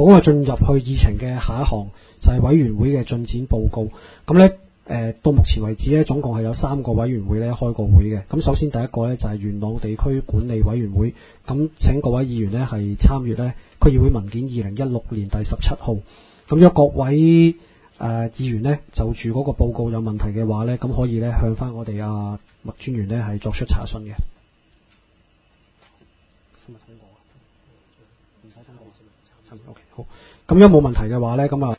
好，咁啊進入去議程嘅下一項就係委員會嘅進展報告。咁咧到目前為止咧，總共係有3個委員會咧開過會嘅。咁首先第一個咧就係元朗地區管理委員會，咁請各位議員咧係參閱咧區議會文件2016年第17號。咁如果各位議員咧就住嗰個報告有問題嘅話咧，咁可以咧向翻我哋麥專員咧係作出查詢嘅。唔使通過，OK 好。咁如果冇問題嘅話咧，咁